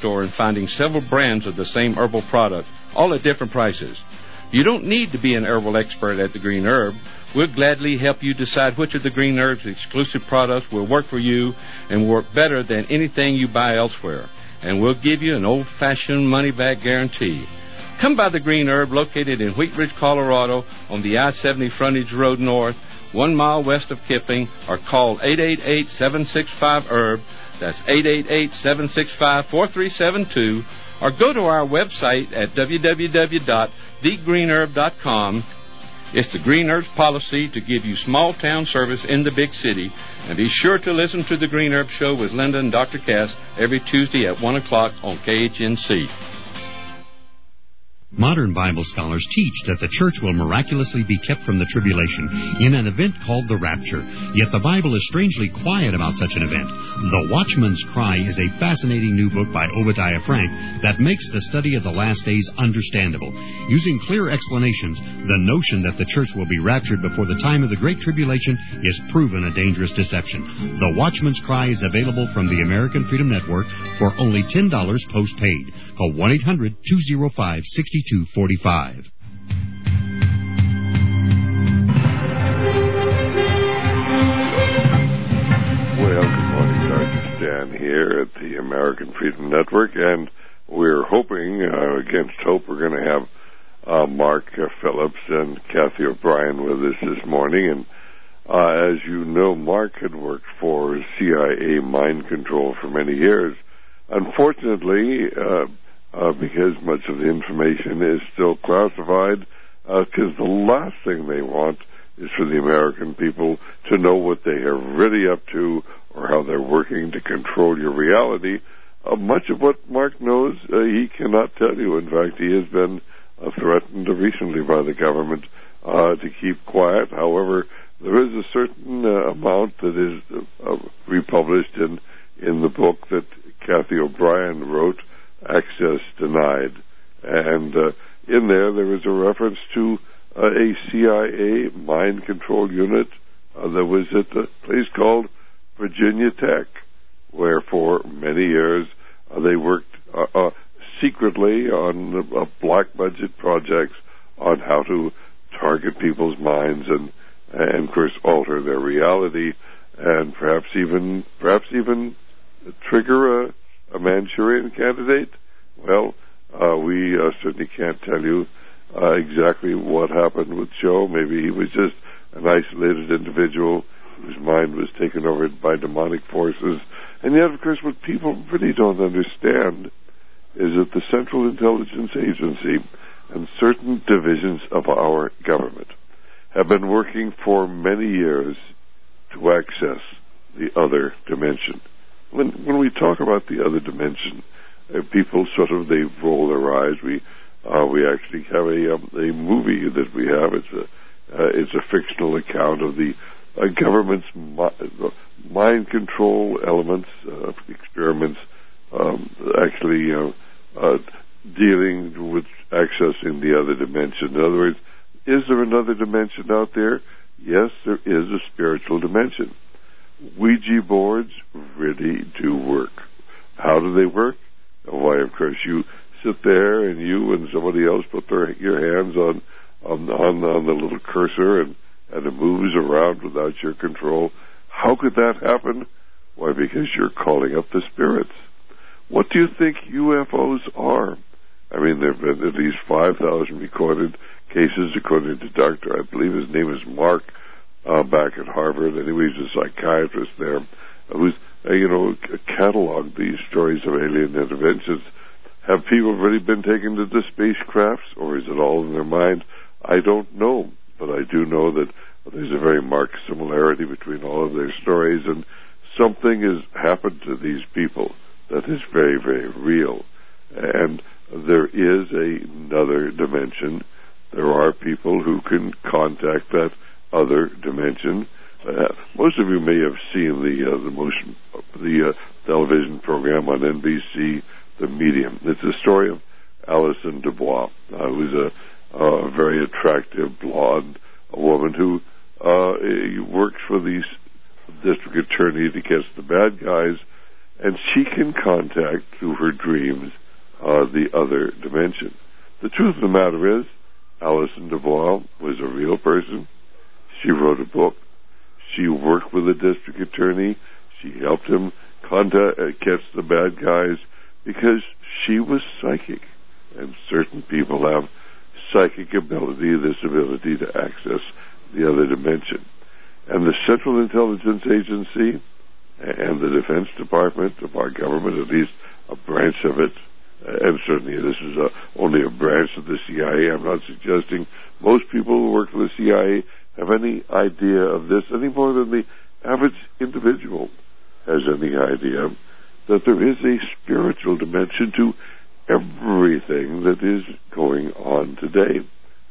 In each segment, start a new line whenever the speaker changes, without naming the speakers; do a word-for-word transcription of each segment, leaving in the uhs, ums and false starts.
store and finding several brands of the same herbal product, all at different prices. You don't need to be an herbal expert at the Green Herb. We'll gladly help you decide which of the Green Herb's exclusive products will work for you and work better than anything you buy elsewhere. And we'll give you an old-fashioned money-back guarantee. Come by the Green Herb, located in Wheat Ridge, Colorado, on the I seventy Frontage Road North, one mile west of Kipping, or call eight eight eight, seven six five, herb. That's eight eight eight, seven six five, four three seven two, or go to our website at w w w dot the green herb dot com. It's the Green Herb's policy to give you small-town service in the big city. And be sure to listen to the Green Herb Show with Linda and Doctor Cass every Tuesday at one o'clock on K H N C.
Modern Bible scholars teach that the church will miraculously be kept from the tribulation in an event called the rapture. Yet the Bible is strangely quiet about such an event. The Watchman's Cry is a fascinating new book by Obadiah Frank that makes the study of the last days understandable. Using clear explanations, the notion that the church will be raptured before the time of the Great Tribulation is proven a dangerous deception. The Watchman's Cry is available from the American Freedom Network for only ten dollars postpaid. Call one eight hundred, two oh five, six two four five.
Well, good morning, Doctor Stan here at the American Freedom Network, and we're hoping, uh, against hope, we're going to have uh, Mark uh, Phillips and Kathy O'Brien with us this morning. And uh, as you know, Mark had worked for C I A mind control for many years. Unfortunately, uh, Uh, because much of the information is still classified, because uh, the last thing they want is for the American people to know what they are really up to or how they're working to control your reality. Uh, much of what Mark knows, uh, he cannot tell you. In fact, he has been uh, threatened recently by the government uh, to keep quiet. However, there is a certain uh, amount that is uh, republished in, in the book that Kathy O'Brien wrote, Access Denied. And uh, in there, there is a reference to uh, a C I A mind control unit uh, that was at a place called Virginia Tech, where for many years uh, they worked uh, uh, secretly on uh, black budget projects on how to target people's minds and, and of course, alter their reality and perhaps even perhaps even trigger a a Manchurian candidate? Well, uh, we uh, certainly can't tell you uh, exactly what happened with Joe. Maybe he was just an isolated individual whose mind was taken over by demonic forces. And yet, of course, what people really don't understand is that the Central Intelligence Agency and certain divisions of our government have been working for many years to access the other dimension. When when we talk about the other dimension, uh, people sort of, they roll their eyes. We uh, we actually have a um, a movie that we have. It's a uh, it's a fictional account of the uh, government's mi- mind control elements, uh, experiments, um, actually uh, uh, dealing with accessing the other dimension. In other words, is there another dimension out there? Yes, there is a spiritual dimension. Ouija boards really do work. How do they work? Why, of course, you sit there and you and somebody else put their, your hands on on, on on the little cursor and, and it moves around without your control. How could that happen? Why, because you're calling up the spirits. What do you think U F Os are? I mean, there have been at least five thousand recorded cases, according to Doctor, I believe his name is Mark, Uh, back at Harvard, and he was a psychiatrist there, who's, uh, you know, cataloged these stories of alien interventions. Have people really been taken to the spacecrafts, or is it all in their mind? I don't know, but I do know that there's a very marked similarity between all of their stories, and something has happened to these people that is very, very real. And there is another dimension. There are people who can contact that other dimension. Uh, most of you may have seen the uh, the motion the uh, television program on N B C, The Medium. It's the story of Alison Dubois, uh, who's a, a very attractive blonde a woman who uh, works for the district attorney to catch the bad guys, and she can contact, through her dreams, uh, the other dimension. The truth of the matter is, Alison DeVois was a real person. She wrote a book. She worked with a district attorney. She helped him contact, uh, catch the bad guys because she was psychic. And certain people have psychic ability, this ability to access the other dimension. And the Central Intelligence Agency and the Defense Department of our government, at least a branch of it, and certainly this is a, only a branch of the C I A. I'm not suggesting most people who work for the C I A have any idea of this any more than the average individual has any idea that there is a spiritual dimension to everything that is going on today.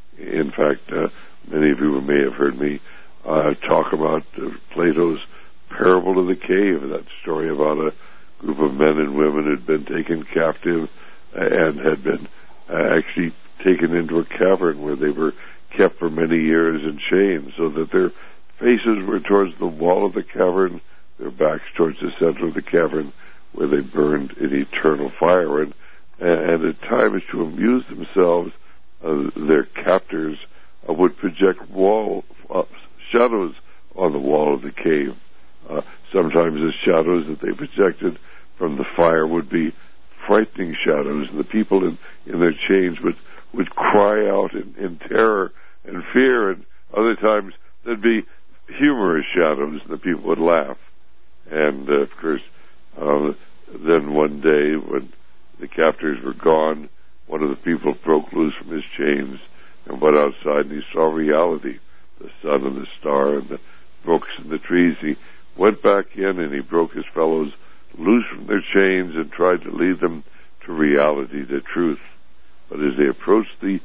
In fact, uh, many of you may have heard me uh, talk about uh, Plato's Parable of the Cave, that story about a group of men and women who had been taken captive and had been uh, actually taken into a cavern where they were kept for many years in chains, so that their faces were towards the wall of the cavern, their backs towards the center of the cavern, where they burned in eternal fire. And, and at times, to amuse themselves, uh, their captors uh, would project wall uh, shadows on the wall of the cave. Uh, sometimes the shadows that they projected from the fire would be frightening shadows, and the people in, in their chains would, would cry out in, in terror and fear, and other times there'd be humorous shadows, and the people would laugh. And, uh, of course, uh, then one day when the captors were gone, one of the people broke loose from his chains and went outside, and he saw reality, the sun and the star and the brooks and the trees. He went back in and he broke his fellows loose from their chains and tried to lead them to reality, to truth. But as they approached the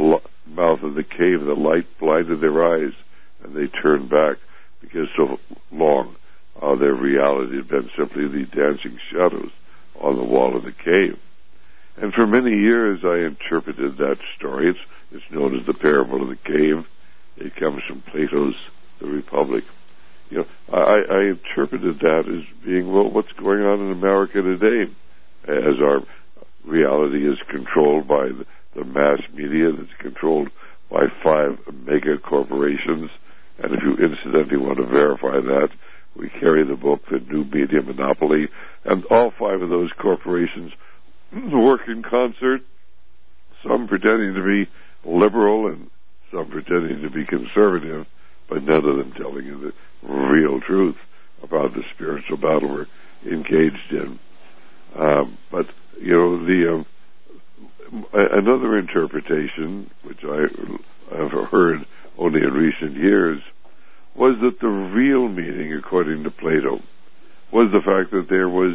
mouth of the cave, the light blinded their eyes, and they turned back because so long uh, their reality had been simply the dancing shadows on the wall of the cave. And for many years I interpreted that story. It's, it's known as the Parable of the Cave. It comes from Plato's The Republic. You know, I, I interpreted that as being, well, what's going on in America today, as our reality is controlled by the, the mass media, that's controlled by five mega corporations. And if you incidentally want to verify that, we carry the book, The New Media Monopoly, and all five of those corporations work in concert, some pretending to be liberal and some pretending to be conservative, but none of them telling you the real truth about the spiritual battle we're engaged in. Um, but, you know, the um, another interpretation, which I have heard only in recent years, was that the real meaning, according to Plato, was the fact that there was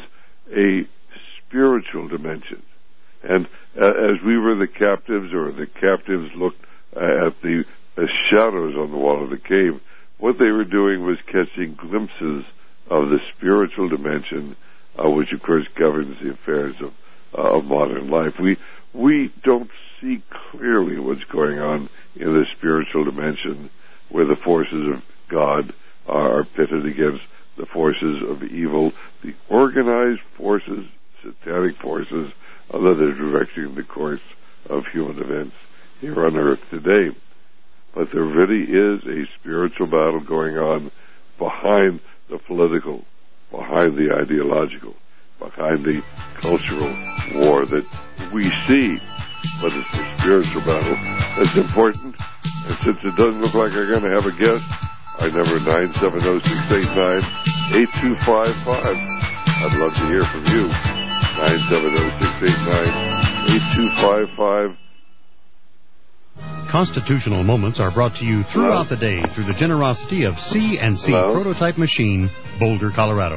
a spiritual dimension. And uh, as we were the captives, or the captives looked uh, at the uh, shadows on the wall of the cave, what they were doing was catching glimpses of the spiritual dimension, uh, which of course governs the affairs of, uh, of modern life. We we don't see clearly what's going on in the spiritual dimension, where the forces of God are pitted against the forces of evil, the organized forces, satanic forces, uh, that are directing the course of human events here on earth today. But there really is a spiritual battle going on behind the political, behind the ideological, behind the cultural war that we see. But it's the spiritual battle that's important. And since it doesn't look like I'm going to have a guest, our number nine seven zero, six eight nine, eight two five five. I'd love to hear from you. nine seven zero, six eight nine, eight two five five.
Constitutional Moments are brought to you throughout Hello? the day through the generosity of C and C Hello? Prototype Machine, Boulder, Colorado.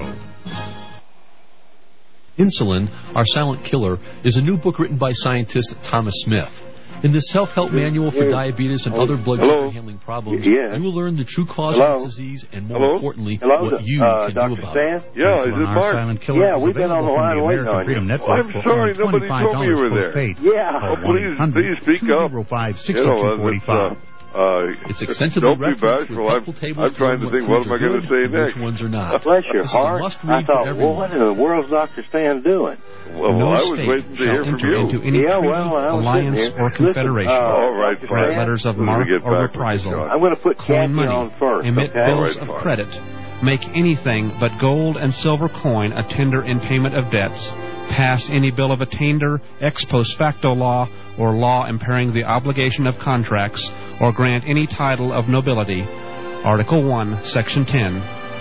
Insulin, Our Silent Killer, is a new book written by scientist Thomas Smith. In this self-help manual for diabetes and other blood sugar handling problems, yeah. you will learn the true cause Hello? of this disease and, more Hello? importantly, Hello? what you uh, can
Doctor
do about
Stan?
it.
Yeah, is it Mark?
Silent Killer
yeah, we've been on the line waiting on you.
Well, I'm sorry, nobody told me you were there.
Yeah.
Oh, please, please speak up.
two oh five, six two four five.
Uh,
it's extensively
don't be bashful. I'm, I'm trying to think, what am I going to say next?
Which ones are not.
Bless your heart. I thought, well, what in the world's Doctor Stan doing?
Well,
no
I was
state
waiting to
shall
hear
enter
from you.
into any
yeah,
treaty,
well,
alliance, or confederation.
Listen, uh,
all right,
write letters of marque or reprisal.
I'm going to put
coin money,
on first.
emit
okay?
bills
right,
of
fine.
credit, make anything but gold and silver coin a tender in payment of debts, pass any bill of attainder, ex post facto law, or law impairing the obligation of contracts, or grant any title of nobility. Article one, Section ten.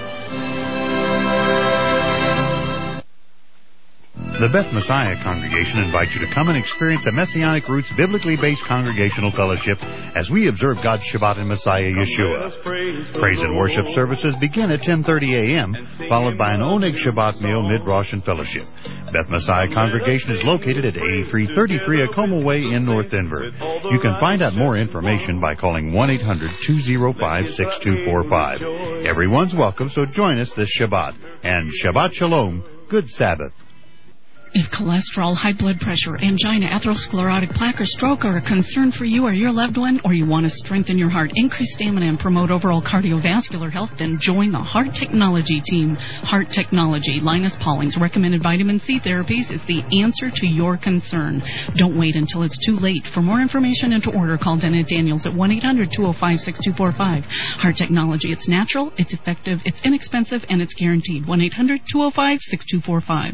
The Beth Messiah Congregation invites you to come and experience a Messianic Roots biblically based congregational fellowship as we observe God's Shabbat in Messiah Yeshua. Praise and worship services begin at ten thirty a.m., followed by an Oneg Shabbat meal mid-Rosh and fellowship. Beth Messiah Congregation is located at eighty-three thirty-three Acoma Way in North Denver. You can find out more information by calling one eight hundred two oh five six two four five. Everyone's welcome, so join us this Shabbat. And Shabbat Shalom, good Sabbath.
If cholesterol, high blood pressure, angina, atherosclerotic plaque, or stroke are a concern for you or your loved one, or you want to strengthen your heart, increase stamina, and promote overall cardiovascular health, then join the Heart Technology team. Heart Technology, Linus Pauling's recommended vitamin C therapies, is the answer to your concern. Don't wait until it's too late. For more information and to order, call Dana Daniels at one eight hundred two oh five six two four five. Heart Technology, it's natural, it's effective, it's inexpensive, and it's guaranteed. one eight hundred two oh five six two four five.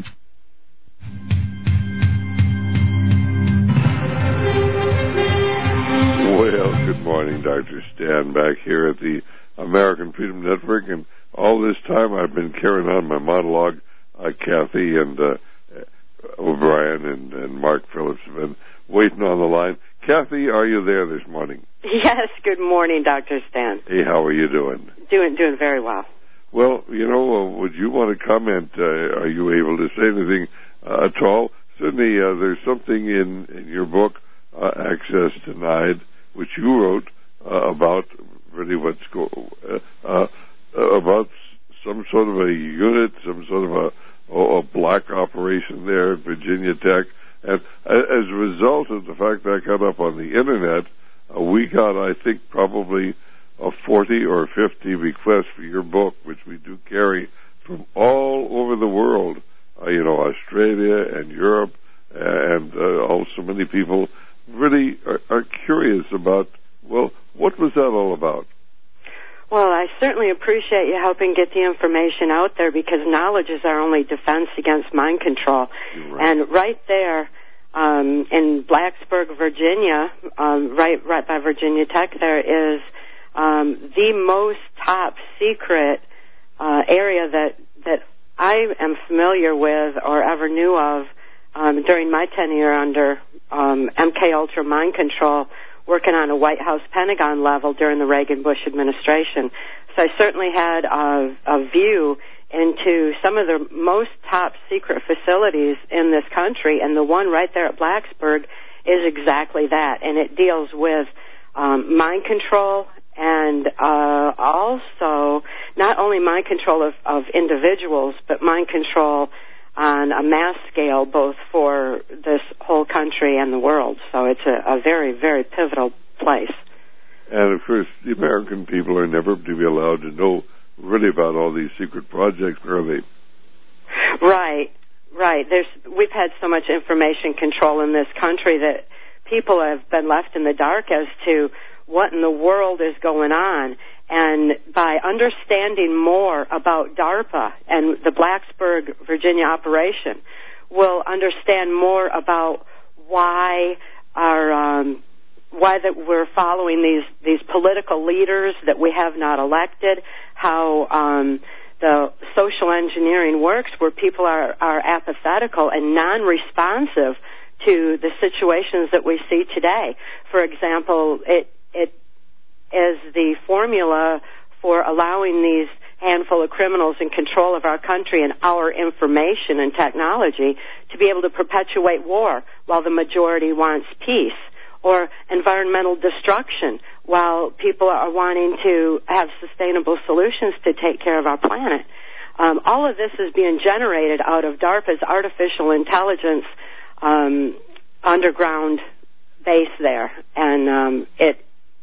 Well, good morning, Doctor Stan, back here at the American Freedom Network, and all this time I've been carrying on my monologue. Uh, Kathy and uh, O'Brien and, and Mark Phillips have been waiting on the line. Kathy, are you there this morning?
Yes, good morning, Doctor Stan.
Hey, how are you doing?
Doing doing very well.
Well, you know, uh, would you want to comment? Uh, are you able to say anything uh, at all? Certainly, uh, there's something in, in your book, uh, Access Denied, which you wrote uh, about really what's go uh, uh, about some sort of a unit, some sort of a, a black operation there at Virginia Tech. And as a result of the fact that I got up on the Internet, uh, we got, I think, probably a forty or fifty requests for your book, which we do carry from all over the world, uh, you know, Australia and Europe, and uh, also many people really are, are curious about, well, what was that all about?
Well, I certainly appreciate you helping get the information out there, because knowledge is our only defense against mind control.
Right.
And right there um, in Blacksburg, Virginia, um, right right by Virginia Tech, there is um, the most top secret uh, area that that I am familiar with or ever knew of um, during my tenure under um, M K Ultra mind control, working on a White House Pentagon level during the Reagan-Bush administration. So I certainly had a, a view into some of the most top secret facilities in this country, and the one right there at Blacksburg is exactly that, and it deals with um, mind control and uh, also not only mind control of, of individuals, but mind control on a mass scale, both for this whole country and the world. So it's a, a very, very pivotal place.
And, of course, the American people are never to be allowed to know really about all these secret projects, are they?
Right, right. There's, we've had so much information control in this country that people have been left in the dark as to what in the world is going on. And by understanding more about DARPA and the Blacksburg, Virginia operation, we'll understand more about why our um, why that we're following these these political leaders that we have not elected, how um, the social engineering works, where people are, are apathetical and non-responsive to the situations that we see today. For example, it it is the formula for allowing these handful of criminals in control of our country and our information and technology to be able to perpetuate war while the majority wants peace, or environmental destruction while people are wanting to have sustainable solutions to take care of our planet. Um, all of this is being generated out of DARPA's artificial intelligence um, underground base there, and um, it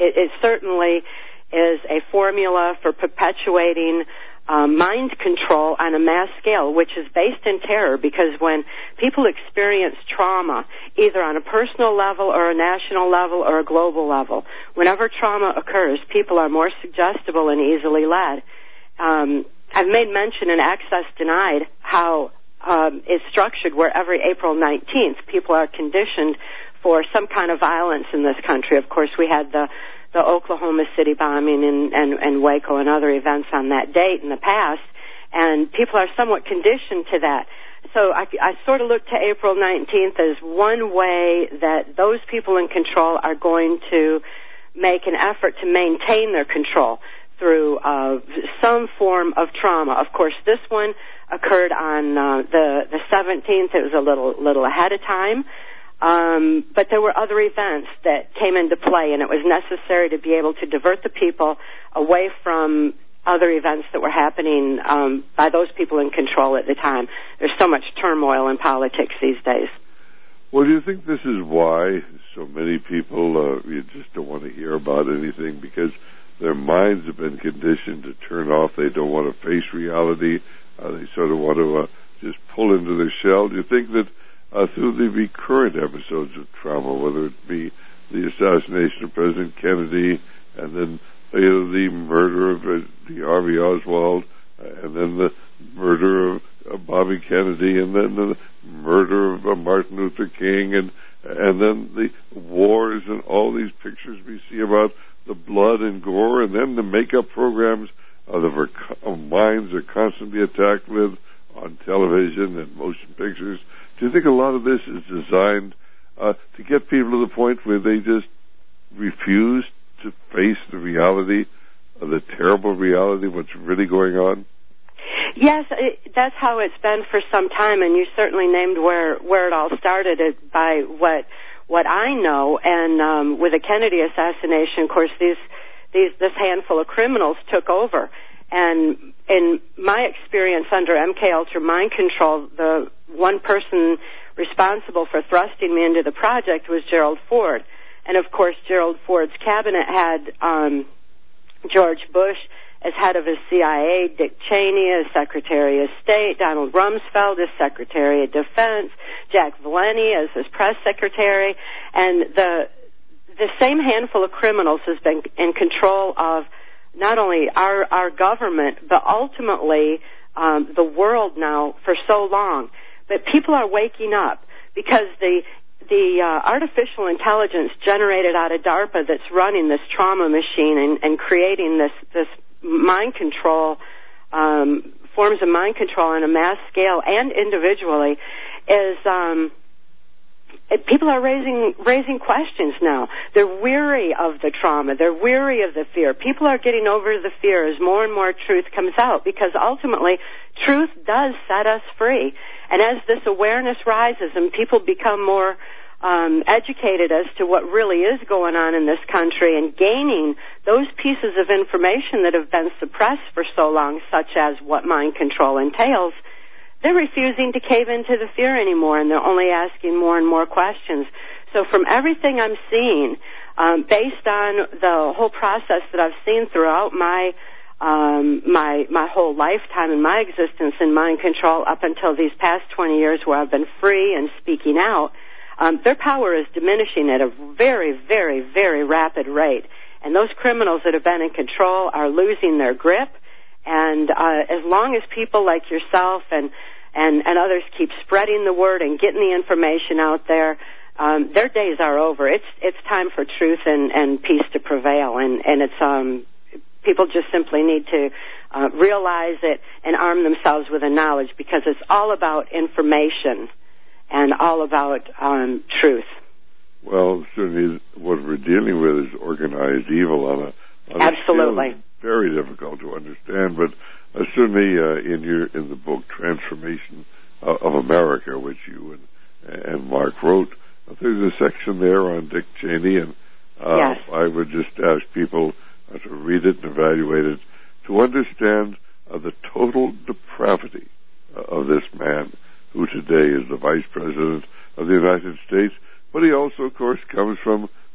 it, it certainly is a formula for perpetuating Um, mind control on a mass scale, which is based in terror, because when people experience trauma, either on a personal level or a national level or a global level, whenever trauma occurs, people are more suggestible and easily led. Um, I've made mention in Access Denied how um, it's structured where every April nineteenth people are conditioned for some kind of violence in this country. Of course, we had the the Oklahoma City bombing and, and, and Waco and other events on that date in the past, and people are somewhat conditioned to that. So I, I sort of look to April nineteenth as one way that those people in control are going to make an effort to maintain their control through uh, some form of trauma. Of course, this one occurred on uh, the, the seventeenth. It was a little, little ahead of time. Um, but there were other events that came into play, and it was necessary to be able to divert the people away from other events that were happening um, by those people in control at the time. There's so much turmoil in politics these days.
Well, do you think this is why so many people uh, you just don't want to hear about anything, because their minds have been conditioned to turn off? They don't want to face reality. Uh, they sort of want to uh, just pull into their shell. Do you think that Uh, through the recurrent episodes of trauma, whether it be the assassination of President Kennedy, and then you know, the murder of uh, the Harvey Oswald, uh, and then the murder of uh, Bobby Kennedy, and then the murder of uh, Martin Luther King, and and then the wars and all these pictures we see about the blood and gore, and then the makeup programs uh, that our uh, minds are constantly attacked with on television and motion pictures. Do you think a lot of this is designed uh, to get people to the point where they just refuse to face the reality, uh, the terrible reality, what's really going on?
Yes, it, that's how it's been for some time, and you certainly named where, where it all started by what what I know. And um, with the Kennedy assassination, of course, these these this handful of criminals took over. And in my experience under M K Ultra mind control, the one person responsible for thrusting me into the project was Gerald Ford. And, of course, Gerald Ford's cabinet had um, George Bush as head of his C I A, Dick Cheney as Secretary of State, Donald Rumsfeld as Secretary of Defense, Jack Valenti as his press secretary. And the the same handful of criminals has been in control of not only our, our government, but ultimately um, the world now for so long. But people are waking up because the the uh, artificial intelligence generated out of DARPA that's running this trauma machine and, and creating this this mind control, um, forms of mind control on a mass scale and individually, is um, people are raising raising questions now. They're weary of the trauma. They're weary of the fear. People are getting over the fear as more and more truth comes out, because ultimately truth does set us free. And as this awareness rises and people become more um, educated as to what really is going on in this country and gaining those pieces of information that have been suppressed for so long, such as what mind control entails, they're refusing to cave into the fear anymore, and they're only asking more and more questions. So from everything I'm seeing, um, based on the whole process that I've seen throughout my um, my my whole lifetime and my existence in mind control up until these past twenty years where I've been free and speaking out, um, their power is diminishing at a very, very, very rapid rate. And those criminals that have been in control are losing their grip. And uh, as long as people like yourself and And, and others keep spreading the word and getting the information out there, um, their days are over. It's it's time for truth and, and peace to prevail, and and it's um, people just simply need to uh, realize it and arm themselves with the knowledge, because it's all about information and all about um, truth.
Well, certainly what we're dealing with is organized evil on a on
absolutely
a scale very difficult to understand, but. Uh, certainly, uh, in your in the book Transformation uh, of America, which you and, and Mark wrote, uh, there's a section there on Dick Cheney, and uh,
yes.
I would just ask people uh, to read it and evaluate it to understand uh, the total depravity uh, of this man, who today is the Vice President of the United States. But he also, of course, comes from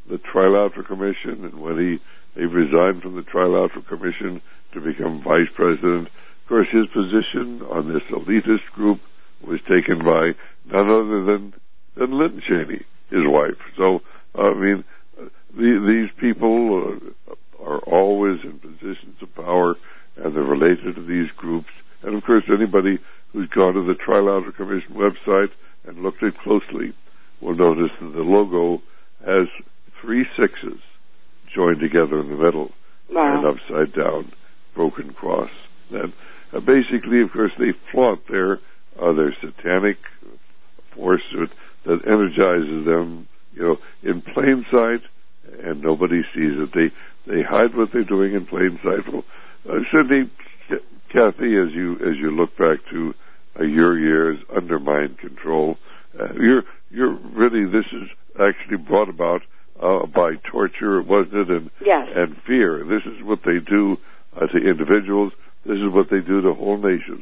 the Trilateral Commission, and when he, he resigned from the Trilateral Commission to become vice president, of course, his position on this elitist group was taken by none other than, than Lynn Cheney, his wife. So, uh, I mean, uh, the, these people uh, are always in positions of power, and they're related to these groups. And, of course, anybody who's gone to the Trilateral Commission website and looked at it closely will notice that the logo has three sixes joined together in the middle, wow. and upside down broken cross. And uh, basically, of course, they flaunt their uh, their satanic force that, that energizes them, you know, in plain sight, and nobody sees it. They they hide what they're doing in plain sight. Well, uh, Cindy, Kathy, as you as you look back to uh, your years under mind control, uh, you're you're really this is actually brought about uh, by torture, wasn't it, and
yes.
and fear. This is what they do uh, to individuals. This is what they do to whole nations.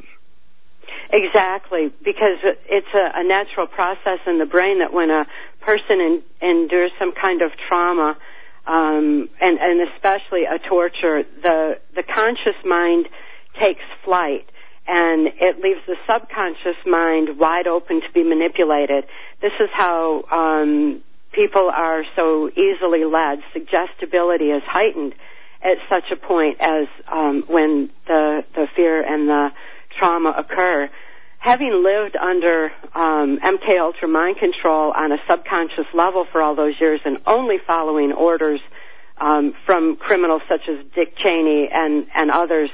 Exactly, because it's a, a natural process in the brain that when a person in, endures some kind of trauma, um, and, and especially a torture, the the conscious mind takes flight, and it leaves the subconscious mind wide open to be manipulated. This is how um, people are so easily led. Suggestibility is heightened at such a point as um, when the the fear and the trauma occur. Having lived under um, M K Ultra mind control on a subconscious level for all those years and only following orders um, from criminals such as Dick Cheney and, and others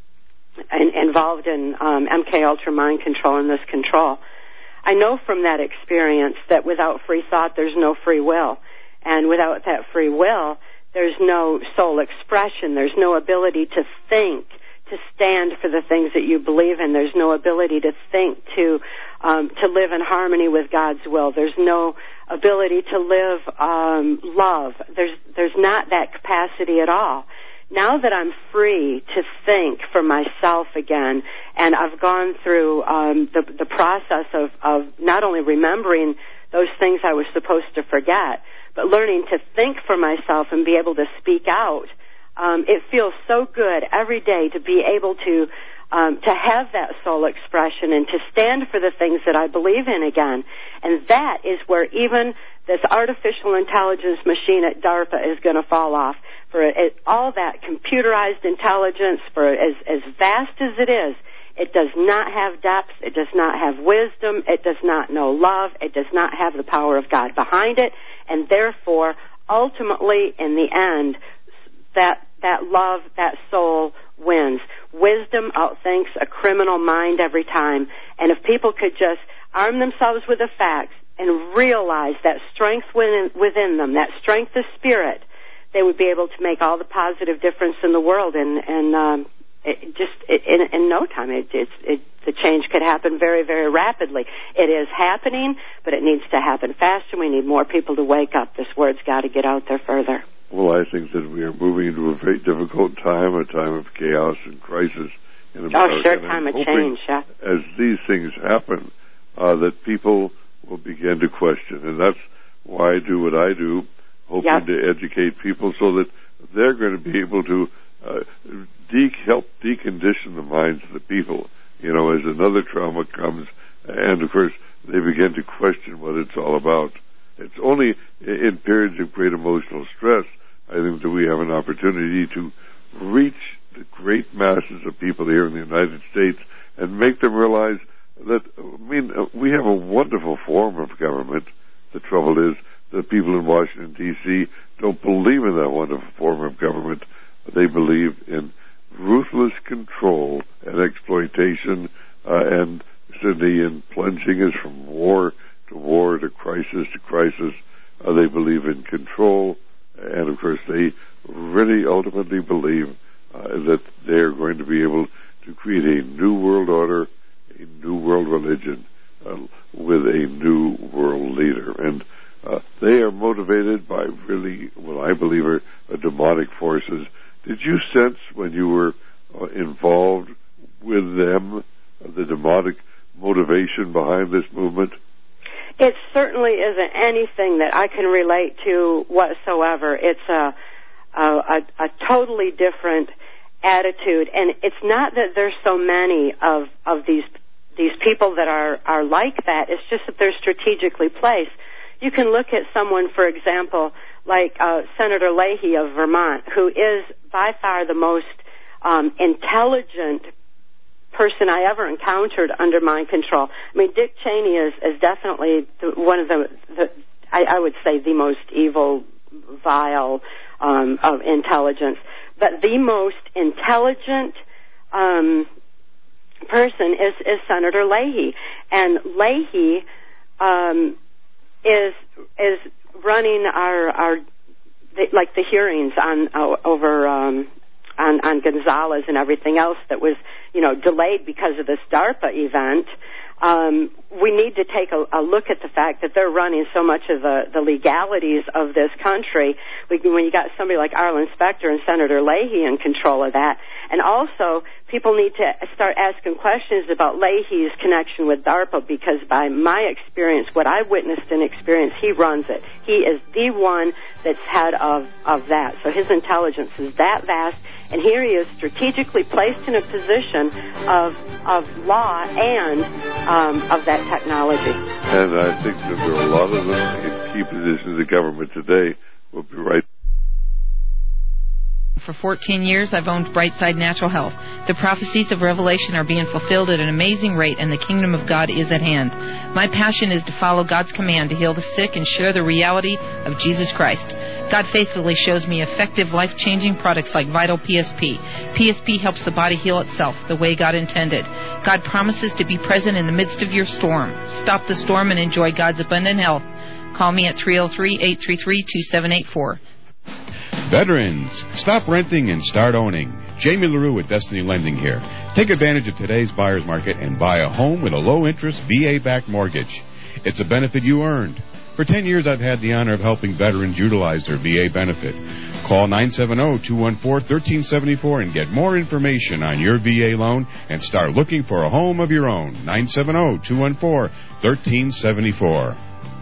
in, involved in um, M K Ultra mind control and this control, I know from that experience that without free thought there's no free will. And without that free will, there's no soul expression. There's no ability to think, to stand for the things that you believe in. There's no ability to think, to um, to live in harmony with God's will. There's no ability to live um, love. There's there's not that capacity at all. Now that I'm free to think for myself again, and I've gone through um, the the process of, of not only remembering those things I was supposed to forget, but learning to think for myself and be able to speak out. Um, it feels so good every day to be able to um, to have that soul expression and to stand for the things that I believe in again. And that is where even this artificial intelligence machine at DARPA is going to fall off. For it, all that computerized intelligence, for as, as vast as it is, it does not have depth, it does not have wisdom, it does not know love, it does not have the power of God behind it, and therefore, ultimately, in the end, that that love, that soul wins. Wisdom outthinks a criminal mind every time. And if people could just arm themselves with the facts and realize that strength within, within them, that strength of spirit, they would be able to make all the positive difference in the world. And, and um, it just it, in, in no time, it, it, it, the change could happen very, very rapidly. It is happening, but it needs to happen faster. We need more people to wake up. This word's got to get out there further.
Well, I think that we are moving into a very difficult time, a time of chaos and crisis in America.
Oh, sure, time of change, yeah.
As these things happen, uh, that people will begin to question. And that's why I do what I do, hoping yep. to educate people so that they're going to be able to uh, de- help decondition the minds of the people. You know, as another trauma comes, and, of course, they begin to question what it's all about. It's only in periods of great emotional stress, I think, that we have an opportunity to reach the great masses of people here in the United States and make them realize that, I mean, we have a wonderful form of government. The trouble is that people in Washington, D C don't believe in that wonderful form of government. They believe in ruthless control and exploitation uh, and, Sydney, in plunging us from war to war, to crisis to crisis. Uh, they believe in control, and of course they really ultimately believe uh, that they're going to be able to create a new world order, a new world religion, uh, with a new world leader. And uh, they are motivated by really, what I believe are, are demonic forces. Did you sense when you were uh, involved with them, uh, the demonic motivation behind this movement?
It certainly isn't anything that I can relate to whatsoever. It's a, a, a, a totally different attitude, and it's not that there's so many of, of these these people that are, are like that. It's just that they're strategically placed. You can look at someone, for example, like uh, Senator Leahy of Vermont, who is by far the most um, intelligent person I ever encountered under mind control. I mean, Dick Cheney is, is definitely the, one of the, the I, I would say, the most evil, vile um, of intelligence. But the most intelligent um, person is, is Senator Leahy. And Leahy um, is is running our, our the, like the hearings on uh, over um, on, on Gonzalez and everything else that was, you know, delayed because of this DARPA event. Um, we need to take a, a look at the fact that they're running so much of the, the legalities of this country. We, when you got somebody like Arlen Specter and Senator Leahy in control of that. And also, people need to start asking questions about Leahy's connection with DARPA, because by my experience, what I witnessed and experienced, he runs it. He is the one that's head of, of that. So his intelligence is that vast, and here he is strategically placed in a position of of law and um, of that technology.
And I think that there are a lot of them in key positions of government today. We'll be right.
For fourteen years, I've owned Brightside Natural Health. The prophecies of Revelation are being fulfilled at an amazing rate, and the kingdom of God is at hand. My passion is to follow God's command to heal the sick and share the reality of Jesus Christ. God faithfully shows me effective, life-changing products like Vital P S P. P S P helps the body heal itself the way God intended. God promises to be present in the midst of your storm. Stop the storm and enjoy God's abundant health. Call me at three oh three, eight three three, two seven eight four.
Veterans, stop renting and start owning. Jamie LaRue with Destiny Lending here. Take advantage of today's buyer's market and buy a home with a low-interest V A-backed mortgage. It's a benefit you earned. For ten years, I've had the honor of helping veterans utilize their V A benefit. Call nine seven zero, two one four, one three seven four and get more information on your V A loan and start looking for a home of your own. nine seven zero, two one four, one three seven four.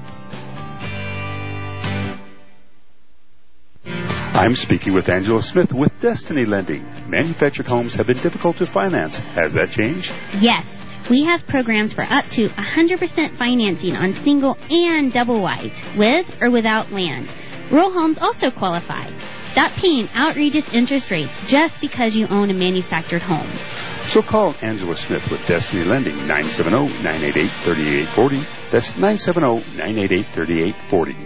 I'm speaking with Angela Smith with Destiny Lending. Manufactured homes have been difficult to finance. Has that changed?
Yes. We have programs for up to one hundred percent financing on single and double wides, with or without land. Rural homes also qualify. Stop paying outrageous interest rates just because you own a manufactured home.
So call Angela Smith with Destiny Lending, nine seven zero, nine eight eight, three eight four zero. That's nine seven zero, nine eight eight, three eight four zero.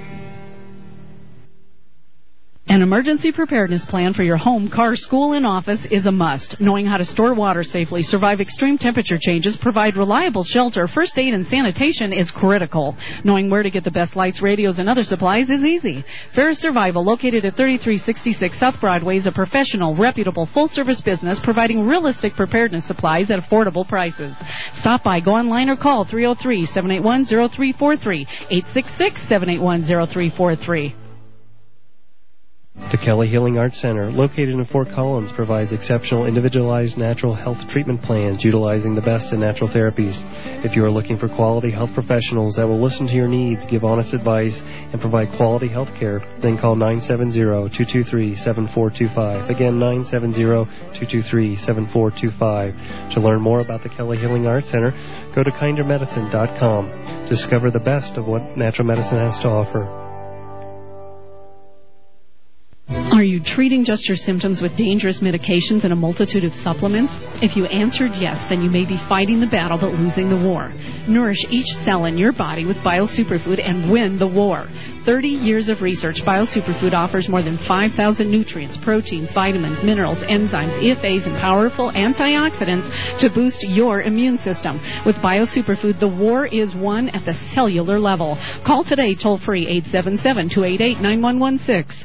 An emergency preparedness plan for your home, car, school, and office is a must. Knowing how to store water safely, survive extreme temperature changes, provide reliable shelter, first aid, and sanitation is critical. Knowing where to get the best lights, radios, and other supplies is easy. Ferris Survival, located at thirty-three sixty-six South Broadway, is a professional, reputable, full-service business providing realistic preparedness supplies at affordable prices. Stop by, go online, or call three oh three, seven eight one, oh three four three, eight six six, seven eight one, oh three four three.
The Kelly Healing Arts Center, located in Fort Collins, provides exceptional individualized natural health treatment plans utilizing the best in natural therapies. If you are looking for quality health professionals that will listen to your needs, give honest advice, and provide quality health care, then call nine seven zero, two two three, seven four two five. Again, nine seven zero, two two three, seven four two five. To learn more about the Kelly Healing Arts Center, go to kinder medicine dot com. Discover the best of what natural medicine has to offer.
Are you treating just your symptoms with dangerous medications and a multitude of supplements? If you answered yes, then you may be fighting the battle but losing the war. Nourish each cell in your body with BioSuperfood and win the war. thirty years of research, BioSuperfood offers more than five thousand nutrients, proteins, vitamins, minerals, enzymes, E F As, and powerful antioxidants to boost your immune system. With BioSuperfood, the war is won at the cellular level. Call today toll-free eight seven seven, two eight eight, nine one one six.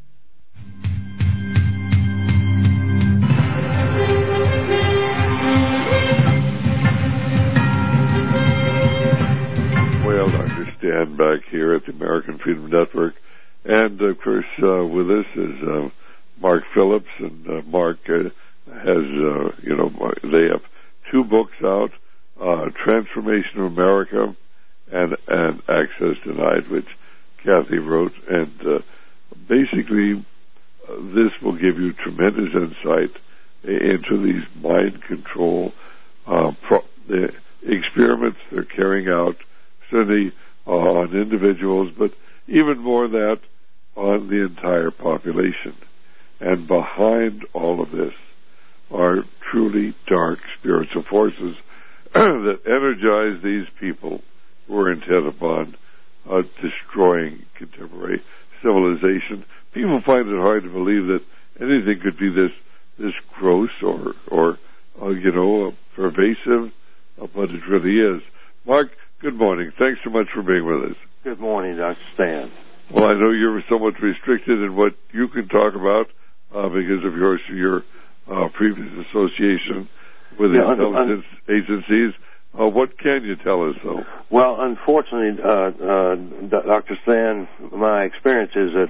Dan back here at the American Freedom Network. And, of course, uh, with us is uh, Mark Phillips. And uh, Mark uh, has, uh, you know, they have two books out, uh, Transformation of America and, and Access Denied, which Kathy wrote. And uh, basically, uh, this will give you tremendous insight into these mind control uh, pro- the experiments they're carrying out, certainly uh, on individuals, but even more that on the entire population. And behind all of this are truly dark spiritual forces that energize these people who are intent upon uh, destroying contemporary civilization. People find it hard to believe that anything could be this this gross or, or uh, you know, uh, pervasive, uh, but it really is. Mark, good morning. Thanks so much for being with us.
Good morning, Doctor Stan.
Well, I know you're somewhat restricted in what you can talk about uh, because of your, your uh, previous association with yeah, intelligence un- agencies. Uh, what can you tell us, though?
Well, unfortunately, uh, uh, Doctor Stan, my experiences at,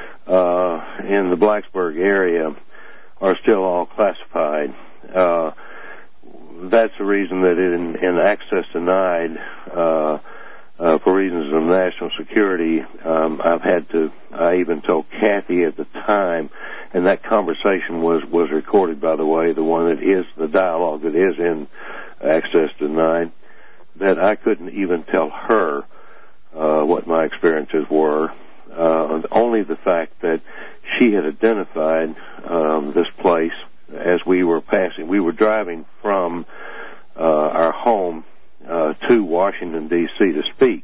uh, in the Blacksburg area are still all classified. Uh, that's the reason that in, in Access Denied, uh, uh, for reasons of national security, um, I've had to, I even told Kathy at the time, and that conversation was, was recorded, by the way, the one that is, the dialogue that is in Access Denied, that I couldn't even tell her uh, what my experiences were. Uh, only the fact that she had identified um, this place as we were passing. We were driving from uh, our home uh, to Washington, D C to speak,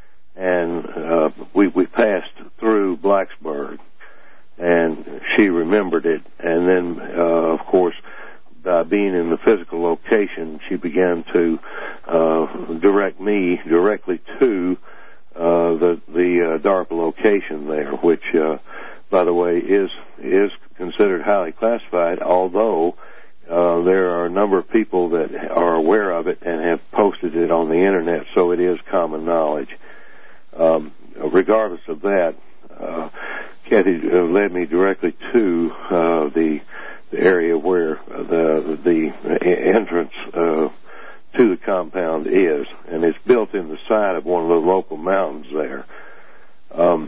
and uh, we, we passed through Blacksburg, and she remembered it. And then, uh, of course, by being in the physical location, she began to uh, direct me directly to uh, the the uh, DARPA location there, which, uh, by the way, is is considered highly classified, although uh, there are a number of people that are aware of it and have posted it on the Internet, so it is common knowledge. Um, regardless of that, uh, Kathy uh, led me directly to uh, the the area where the the entrance uh, to the compound is, and it's built in the side of one of the local mountains there. Um,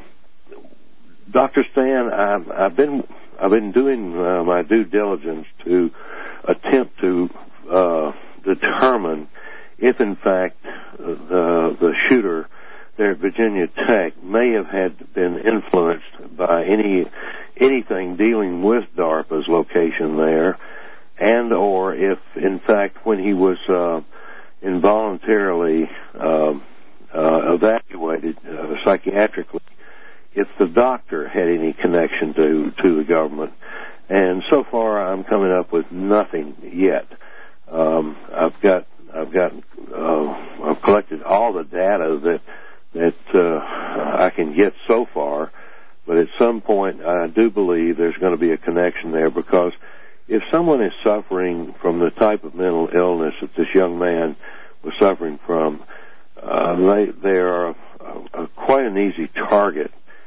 Doctor Stan, I've, I've been I've been doing uh, my due diligence to attempt to uh, determine if, in fact, the the shooter there at Virginia Tech may have had been influenced by any anything dealing with DARPA's location there, and or if, in fact, when he was uh, involuntarily uh, uh, evaluated uh, psychiatrically, if the doctor had any connection to, to the government. And so far, I'm coming up with nothing yet. Um, I've got I've got uh, I've collected all the data that that uh, I can get so far. But at some point, I do believe there's going to be a connection there, because if someone is suffering from the type of mental illness that this young man was suffering from, uh, they, they are a, a, quite an easy target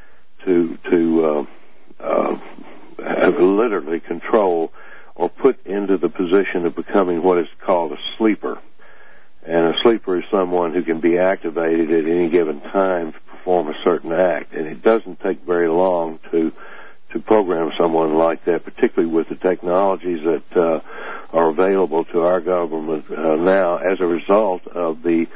to to uh, uh, literally control or put into the position of becoming what is called a sleeper. And a sleeper is someone who can be activated at any given time to perform a certain act. And it doesn't take very long to to program someone like that, particularly with the technologies that uh, are available to our government uh, now as a result of the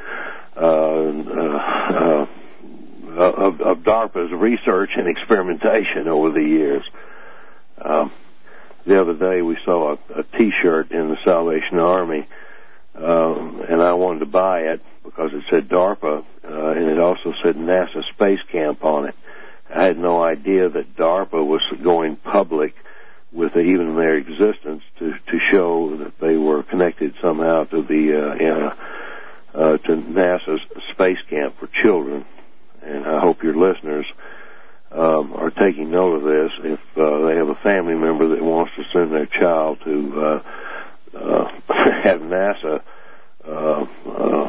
uh, uh, of, of DARPA's research and experimentation over the years. Um, the other day we saw a, a T-shirt in the Salvation Army, Um, and I wanted to buy it because it said DARPA, uh, and it also said NASA Space Camp on it. I had no idea that DARPA was going public with even their existence to, to show that they were connected somehow to the uh, uh, to NASA's Space Camp for children. And I hope your listeners um, are taking note of this. If uh, they have a family member that wants to send their child to uh, Uh, have NASA uh, uh,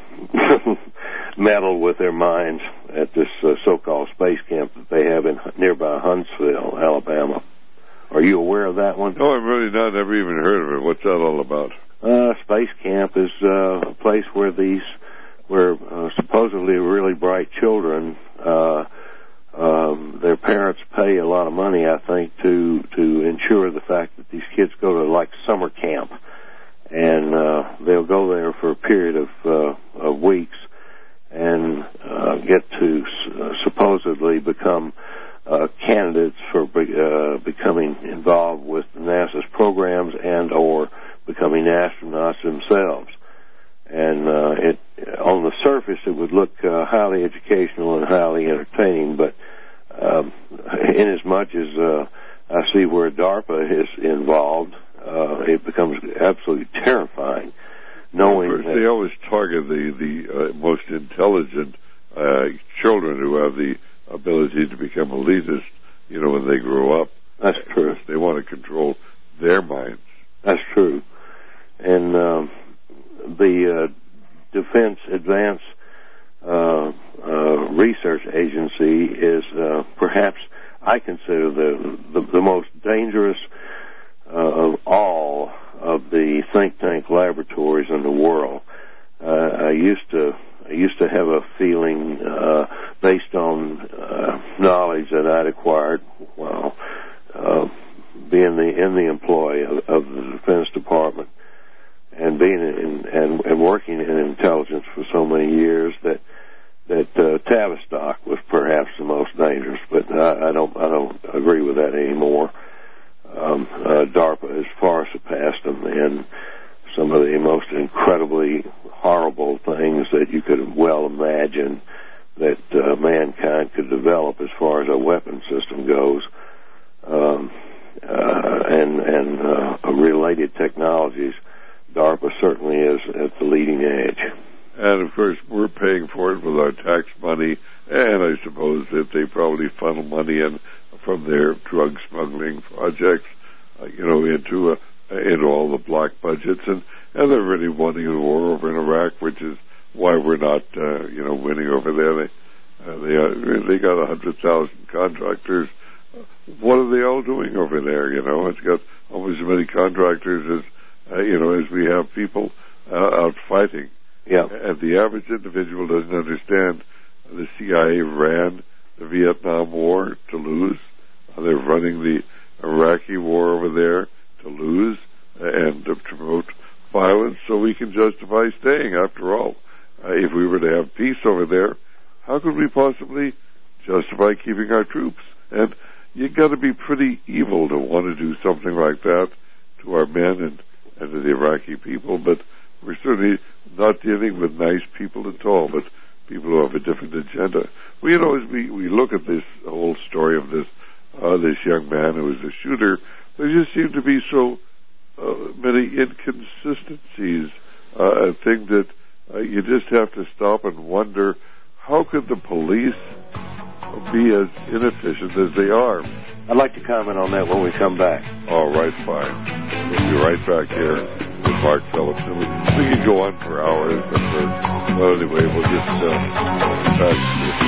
meddle with their minds at this uh, so-called space camp that they have in nearby Huntsville, Alabama. Are you aware of that one?
No, I'm really not. Never even heard of it. What's that all about?
Uh, space camp is uh, a place where these, where uh, supposedly usually really bright children. Uh, um, their parents pay a lot of money, I think, to to ensure the fact that these kids go to like summer camp, and uh, they'll go there for a period of, uh, of weeks and uh, get to uh, supposedly become uh, candidates for uh, becoming involved with NASA's programs and or becoming astronauts themselves. And uh, it, on the surface, it would look uh, highly educational and highly entertaining, but um, in as much as uh, I see where DARPA is involved, uh, it becomes absolutely terrifying. Knowing
well,
that
they always target the the uh, most intelligent uh, children who have the ability to become elitist, you know, when they grow up.
That's true.
They want to control their minds.
That's true. And um, the uh, Defense Advanced uh, uh, Research Agency is uh, perhaps, I consider, the, the, the most dangerous uh, of all of the think tank laboratories in the world. Uh, I used to I used to have a feeling uh, based on uh, knowledge that I'd acquired while uh, being the in the employ of, of the Defense Department and being in, and, and working in intelligence for so many years that that uh, Tavistock was perhaps the most dangerous. But I, I don't I don't agree with that anymore. Um, uh, DARPA has far surpassed them in some of the most incredibly horrible things that you could well imagine that uh, mankind could develop as far as a weapon system goes, um, uh, and and uh, related technologies. DARPA certainly is at the leading edge.
And, of course, we're paying for it with our tax money, and I suppose that they probably funnel money in from their drug smuggling projects, uh, you know, into uh, into all the black budgets, and, and they're really wanting a war over in Iraq, which is why we're not, uh, you know, winning over there. They uh, they are, they got a hundred thousand contractors. What are they all doing over there? You know, it's got almost as many contractors as uh, you know as we have people uh, out fighting.
Yeah,
and the average individual doesn't understand the C I A ran the Vietnam War to lose. Uh, they're running the Iraqi war over there to lose and to promote violence so we can justify staying. After all, uh, if we were to have peace over there, how could we possibly justify keeping our troops? And you've got to be pretty evil to want to do something like that to our men and, and to the Iraqi people. But we're certainly not dealing with nice people at all, but people who have a different agenda. Well, you know, as we, we look at this whole story of this uh, this young man who was a shooter, there just seem to be so uh, many inconsistencies, uh, a thing that uh, you just have to stop and wonder, how could the police be as inefficient as they are?
I'd like to comment on that when we come back.
All right, fine. We'll be right back here with Mark Phillips. And we, we could go on for hours, but uh, well, anyway, we'll just uh, back to this.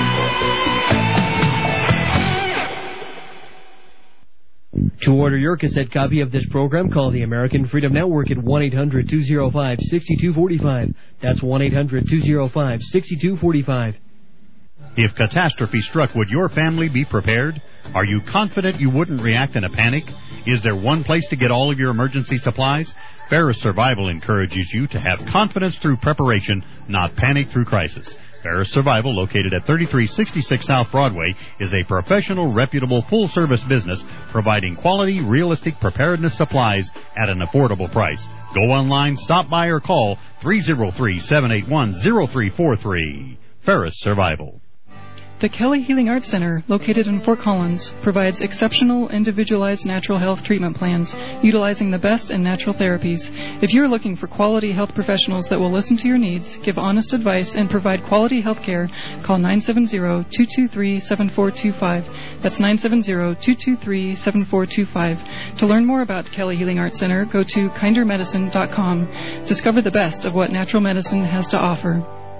To order your cassette copy of this program, call the American Freedom Network at one eight hundred two oh five six two four five. That's one eight hundred two oh five six two four five.
If catastrophe struck, would your family be prepared? Are you confident you wouldn't react in a panic? Is there one place to get all of your emergency supplies? Ferris Survival encourages you to have confidence through preparation, not panic through crisis. Ferris Survival, located at thirty-three sixty-six South Broadway, is a professional, reputable, full-service business providing quality, realistic preparedness supplies at an affordable price. Go online, stop by, or call three oh three, seven eight one, oh three four three. Ferris Survival.
The Kelly Healing Arts Center, located in Fort Collins, provides exceptional individualized natural health treatment plans utilizing the best in natural therapies. If you're looking for quality health professionals that will listen to your needs, give honest advice, and provide quality health care, call nine seven zero, two two three, seven four two five. That's nine seven zero, two two three, seven four two five. To learn more about Kelly Healing Arts Center, go to kinder medicine dot com. Discover the best of what natural medicine has to offer.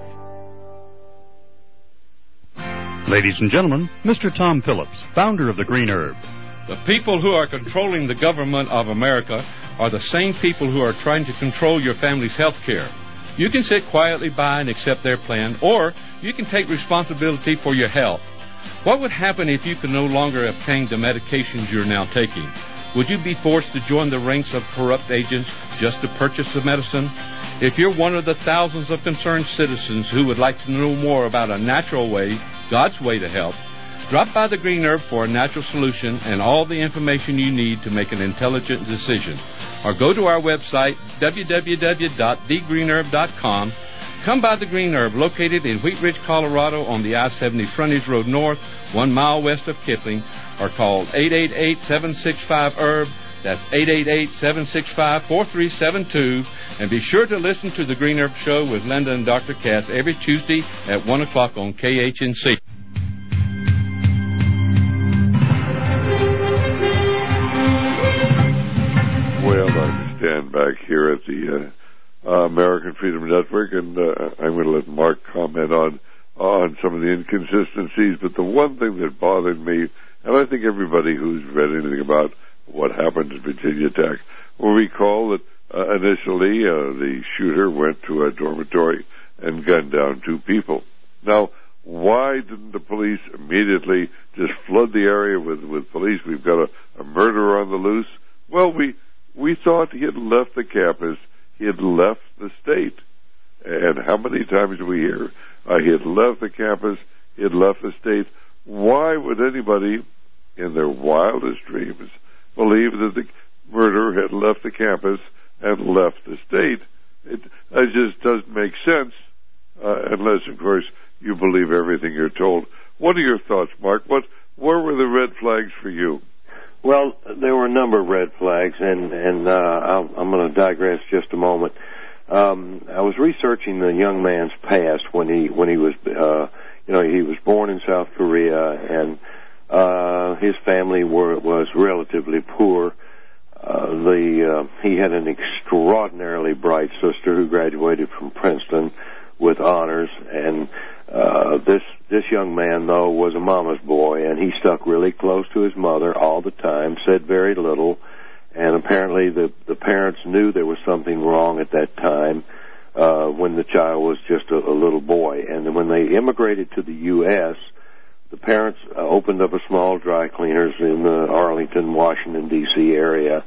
Ladies and gentlemen, Mister Tom Phillips, founder of the Green Herb.
The people who are controlling the government of America are the same people who are trying to control your family's health care. You can sit quietly by and accept their plan, or you can take responsibility for your health. What would happen if you could no longer obtain the medications you're now taking? Would you be forced to join the ranks of corrupt agents just to purchase the medicine? If you're one of the thousands of concerned citizens who would like to know more about a natural way, God's way to help, drop by the Green Herb for a natural solution and all the information you need to make an intelligent decision. Or go to our website, w w w dot the green herb dot com. Come by the Green Herb, located in Wheat Ridge, Colorado, on the I seventy Frontage Road North, one mile west of Kipling, or call eight eight eight, seven six five, herb. That's eight eight eight, seven six five, four three seven two. And be sure to listen to the Green Herb Show with Linda and Doctor Cass every Tuesday at one o'clock on K H N C.
Well, I stand back here at the uh, uh, American Freedom Network, and uh, I'm going to let Mark comment on on some of the inconsistencies. But the one thing that bothered me, and I think everybody who's read anything about what happened at Virginia Tech will recall that uh, initially uh, the shooter went to a dormitory and gunned down two people. Now, why didn't the police immediately just flood the area with, with police? We've got a, a murderer on the loose. Well, we we thought he had left the campus. He had left the state. And how many times do we hear uh, he had left the campus, he had left the state? Why would anybody in their wildest dreams believe that the murderer had left the campus and left the state? It, it just doesn't make sense uh, unless, of course, you believe everything you're told. What are your thoughts, Mark? What where were the red flags for you?
Well, there were a number of red flags, and, and uh, I'll, I'm going to digress just a moment. Um, I was researching the young man's past when he when he was, uh, you know, he was born in South Korea, and uh, his family were was relatively poor. Uh, the uh, he had an extraordinarily bright sister who graduated from Princeton with honors, and uh, this this young man, though, was a mama's boy, and he stuck really close to his mother all the time, said very little, and apparently the the parents knew there was something wrong at that time uh, when the child was just a, a little boy. And when they immigrated to the U S, the parents uh, opened up a small dry cleaners in the Arlington, Washington, D C area,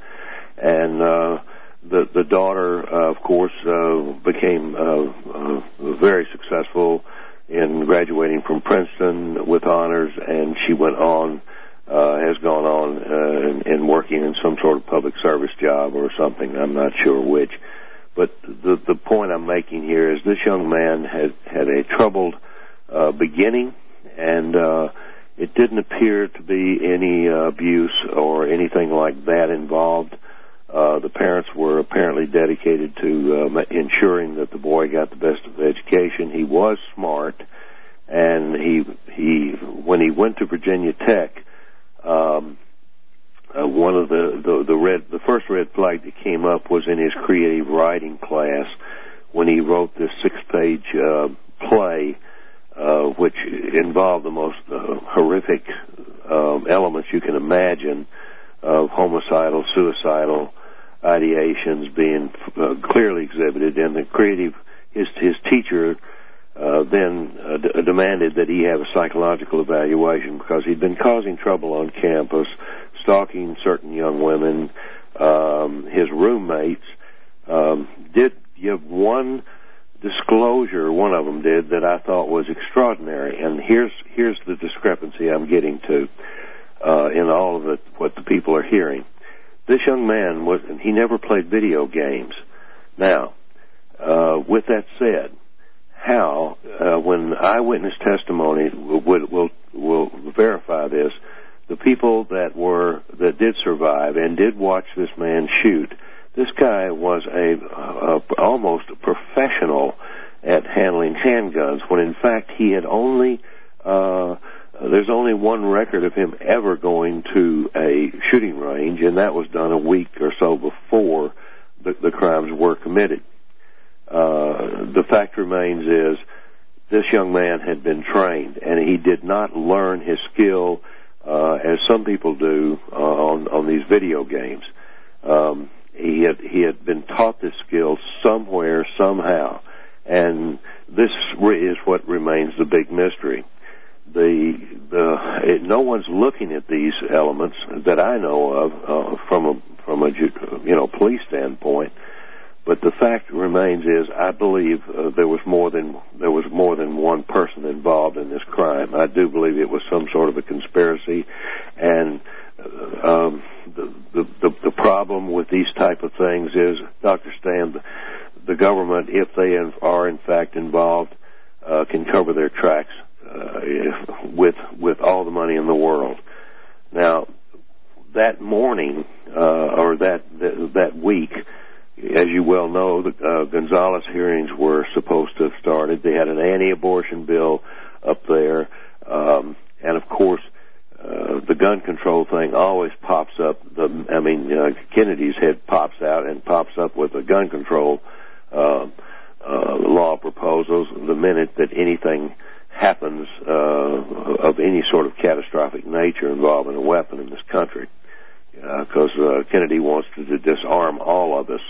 and uh, the the daughter, uh, of course, uh, became uh, uh, very successful in graduating from Princeton with honors, and she went on, uh, has gone on uh, in, in working in some sort of public service job or something. I'm not sure which. But the the point I'm making here is this young man had had a troubled uh, beginning, and uh, it didn't appear to be any uh, abuse or anything like that involved. Uh, the parents were apparently dedicated to uh, ensuring that the boy got the best of education. He was smart, and he he when he went to Virginia Tech, um, uh, one of the, the the red the first red flag that came up was in his creative writing class when he wrote this six-page uh, play, uh, which involved the most uh, horrific uh, elements you can imagine of homicidal, suicidal ideations being uh, clearly exhibited, and the creative his his teacher uh, then uh, d- demanded that he have a psychological evaluation because he'd been causing trouble on campus, stalking certain young women. Um, his roommates um, did give one disclosure, one of them did, that I thought was extraordinary, and here's here's the discrepancy I'm getting to uh, in all of it, what the people are hearing. This young man, was he never played video games. Now, uh, with that said, how, uh, when eyewitness testimony will, will, will verify this, the people that were, that did survive and did watch this man shoot, this guy was a, a almost a professional at handling handguns, when in fact he had only, uh, there's only one record of him ever going to a shooting range, and that was done a week or so before the, the crimes were committed. Uh, the fact remains is this young man had been trained, and he did not learn his skill uh, as some people do uh, on, on these video games. Um, he had he had been taught this skill somewhere, somehow, And this is what remains the big mystery. The, the it, no one's looking at these elements that I know of uh, from a from a you know police standpoint. But the fact remains is I believe uh, there was more than there was more than one person involved in this crime. I do believe it was some sort of a conspiracy, and uh, um, the, the the the problem with these type of things is, Doctor Stan, the government, if they are in fact involved, uh, can cover their tracks uh, with with all the money in the world. Now, that morning uh, or that, that that week, as you well know, the uh, Gonzales hearings were supposed to have started. They had an anti-abortion bill up there, um, and of course, uh, the gun control thing always pops up. The, I mean, uh, Kennedy's head pops out and pops up with a gun control uh, uh, law proposals the minute that anything happens uh, of any sort of catastrophic nature involving a weapon in this country, because uh, uh, Kennedy wants to, to disarm all of us.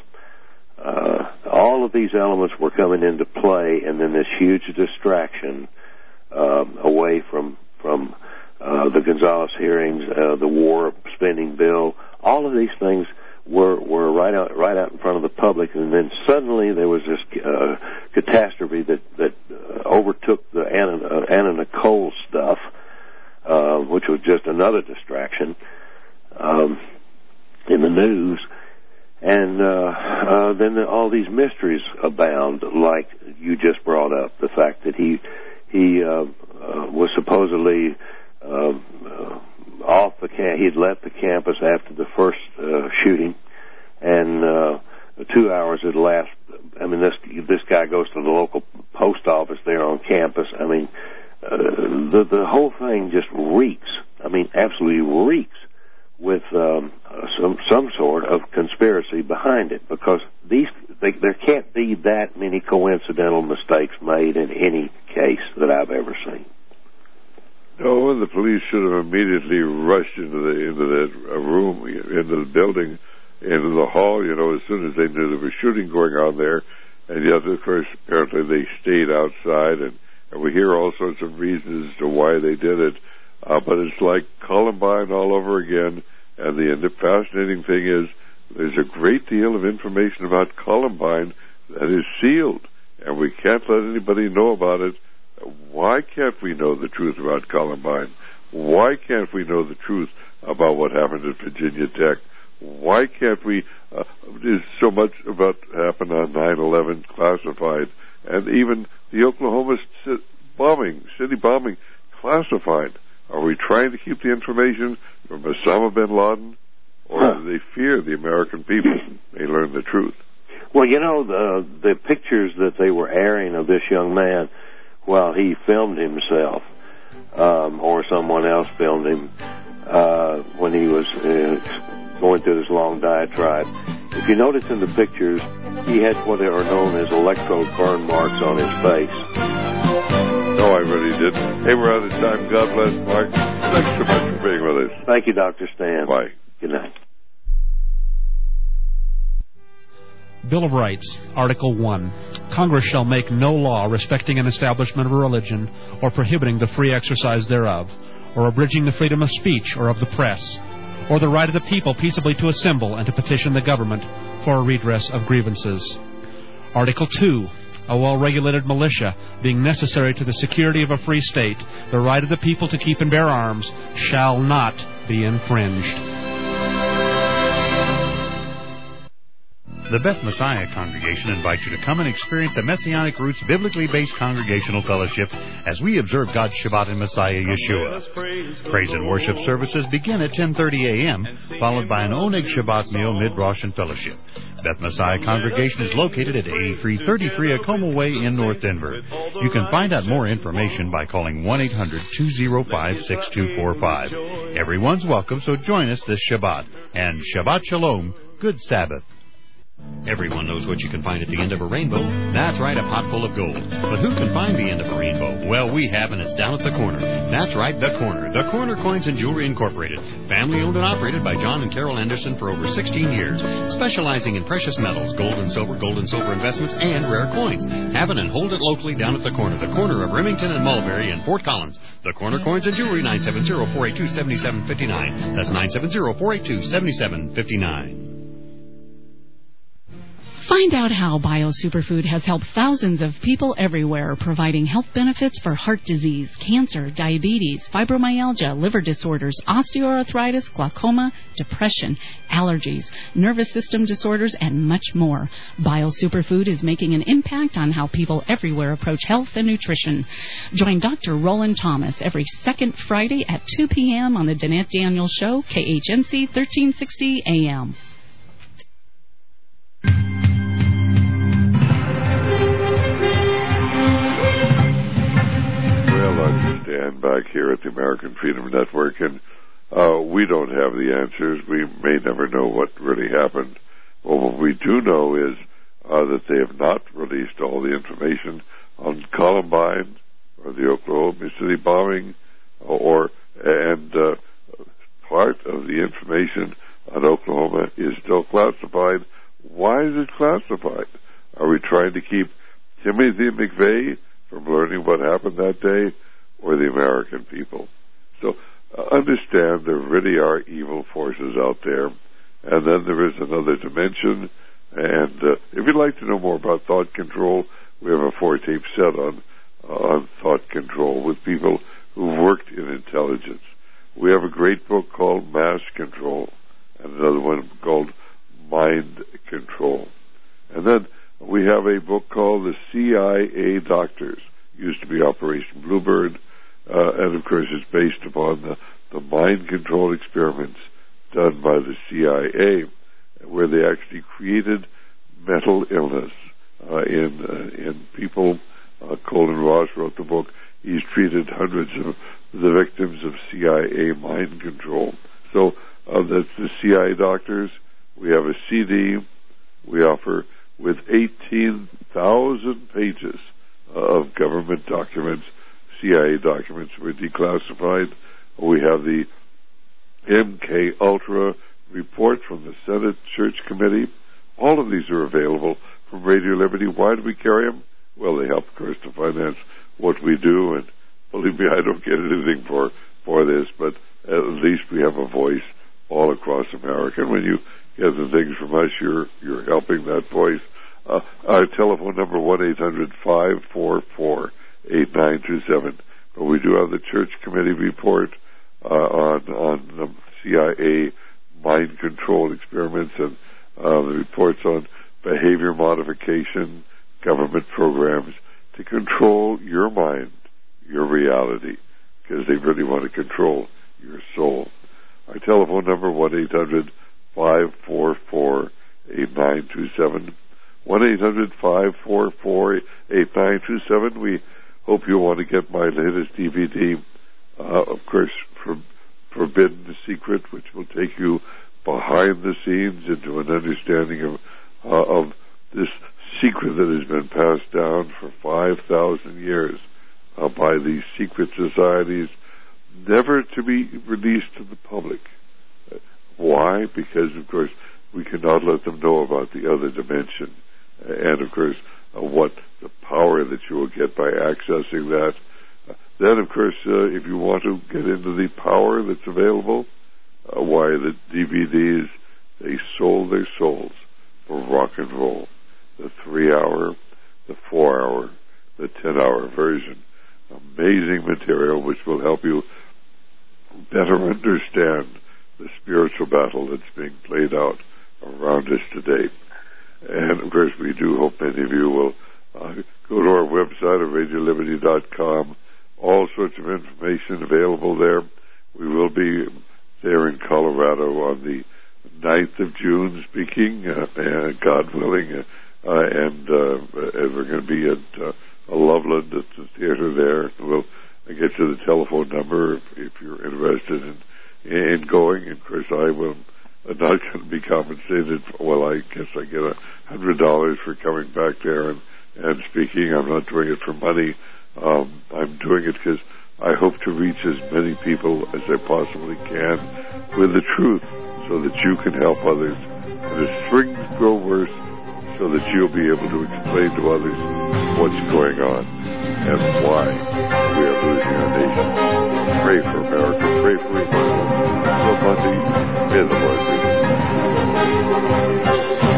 Uh, all of these elements were coming into play, and then this huge distraction uh, away from from uh, the Gonzales hearings, uh, the war spending bill. All of these things were were right out right out in front of the public, and then suddenly there was this uh, catastrophe that that uh, overtook the Anna, uh, Anna Nicole stuff, uh, which was just another distraction um, in the news. And uh, uh, then the, all these mysteries abound, like you just brought up, the fact that he he uh, uh, was supposedly uh, uh, off the cam- he'd left the campus after the first uh, shooting, and uh, two hours had elapsed. I mean, this this guy goes to the local post office there on campus. I mean, uh, the the whole thing just reeks. I mean, absolutely reeks with um, some some sort of conspiracy behind it, because these they, there can't be that many coincidental mistakes made in any case that I've ever seen.
No, and the police should have immediately rushed into the into that room, into the building, into the hall. You know, as soon as they knew there was shooting going on there, and yet, of course, apparently they stayed outside, and, and we hear all sorts of reasons as to why they did it. Uh, but it's like Columbine all over again, and the, and the fascinating thing is there's a great deal of information about Columbine that is sealed, and we can't let anybody know about it. Why can't we know the truth about Columbine? Why can't we know the truth about what happened at Virginia Tech? Why can't we? Uh, there's so much about happened on nine eleven classified, and even the Oklahoma bombing, city bombing, classified. Are we trying to keep the information from Osama bin Laden, or huh. do they fear the American people may learn the truth?
Well, you know, the the pictures that they were airing of this young man while he filmed himself, um, or someone else filmed him uh, when he was uh, going through this long diatribe. If you notice in the pictures, he had what are known as electrode burn marks on his face.
No, I really didn't. Hey, we're out of time. God bless, Mark. Thanks so much for being with us.
Thank you, Doctor Stan.
Bye.
Good night.
Bill of Rights, Article one. Congress shall make no law respecting an establishment of a religion, or prohibiting the free exercise thereof, or abridging the freedom of speech or of the press, or the right of the people peaceably to assemble and to petition the government for a redress of grievances. Article two. A well-regulated militia, being necessary to the security of a free state, the right of the people to keep and bear arms shall not be infringed.
The Beth Messiah Congregation invites you to come and experience a Messianic Roots biblically based congregational fellowship as we observe God's Shabbat in Messiah Yeshua. Praise and worship services begin at ten thirty a.m., followed by an Oneg Shabbat meal mid-Rosh and fellowship. Beth Messiah Congregation is located at eighty-three thirty-three Acoma Way in North Denver. You can find out more information by calling one eight hundred two oh five six two four five. Everyone's welcome, so join us this Shabbat. And Shabbat Shalom, good Sabbath. Everyone knows what you can find at the end of a rainbow. That's right, a pot full of gold. But who can find the end of a rainbow? Well, we have, and it's down at the corner. That's right, the corner. The Corner Coins and Jewelry Incorporated. Family owned and operated by John and Carol Anderson for over sixteen years. Specializing in precious metals, gold and silver, gold and silver investments, and rare coins. Have it and hold it locally down at the corner. The corner of Remington and Mulberry in Fort Collins. The Corner Coins and Jewelry, nine seven zero, four eight two, seven seven five nine. That's nine seven zero, four eight two, seven seven five nine.
Find out how BioSuperfood has helped thousands of people everywhere, providing health benefits for heart disease, cancer, diabetes, fibromyalgia, liver disorders, osteoarthritis, glaucoma, depression, allergies, nervous system disorders, and much more. BioSuperfood is making an impact on how people everywhere approach health and nutrition. Join Doctor Roland Thomas every second Friday at two p.m. on the Danette Daniels Show, K H N C thirteen sixty A M.
Dan back here at the American Freedom Network, and uh, we don't have the answers. We may never know what really happened. But what we do know is uh, that they have not released all the information on Columbine or the Oklahoma City bombing, or and uh, part of the information on Oklahoma is still classified. Why is it classified? Are we trying to keep Timothy McVeigh from learning what happened that day, or the American people? So uh, understand there really are evil forces out there, and then there is another dimension. And uh, if you'd like to know more about thought control, we have a four-tape set on uh, on thought control with people who've worked in intelligence. We have a great book called Mass Control, and another one called Mind Control. And then we have a book called The C I A Doctors. Used to be Operation Bluebird, uh, and of course it's based upon the, the mind control experiments done by the C I A, where they actually created mental illness uh, in uh, in people. Uh, Colin Ross wrote the book. He's treated hundreds of the victims of C I A mind control. So uh, that's the C I A Doctors. We have a C D we offer with eighteen thousand pages of government documents, C I A documents were declassified. We have the M K Ultra report from the Senate Church Committee. All of these are available from Radio Liberty. Why do we carry them? Well, they help, of course, to finance what we do, and believe me, I don't get anything for, for this, but at least we have a voice all across America. And when you get the things from us, you're, you're helping that voice. Uh, our telephone number, one eight hundred, five four four, eight nine two seven. But we do have the Church Committee report uh, on, on the C I A mind control experiments, and uh, the reports on behavior modification, government programs to control your mind, your reality, because they really want to control your soul. Our telephone number, one eight hundred, five four four, eight nine two seven. one eight hundred, five four four, eight nine two seven. We hope you want to get my latest D V D, uh, of course, for Forbidden Secret, which will take you behind the scenes into an understanding of uh, of this secret that has been passed down for five thousand years uh, by these secret societies, never to be released to the public. Uh, why? Because, of course, we cannot let them know about the other dimension. Uh, and, of course, uh, what the power that you will get by accessing that. Uh, then, of course, uh, if you want to get into the power that's available, uh, why the D V Ds, they sold their souls for rock and roll. The three-hour, the four-hour, the ten-hour version. Amazing material which will help you better understand the spiritual battle that's being played out around us today. And, of course, we do hope many of you will uh, go to our website at radio liberty dot com. All sorts of information available there. We will be there in Colorado on the ninth of June speaking, uh, and God willing, uh, uh, and uh, and we're going to be at uh, Loveland at the theater there. We'll get you the telephone number if, if you're interested in, in going. And, of course, I will not going to be compensated. Well, I guess I get a hundred dollars for coming back there and, and speaking. I'm not doing it for money. Um, I'm doing it because I hope to reach as many people as I possibly can with the truth so that you can help others. And as things grow worse, so that you'll be able to explain to others what's going on and why we are losing our nation. Pray for America. Pray for revival. So Monday, may the Lord be with you.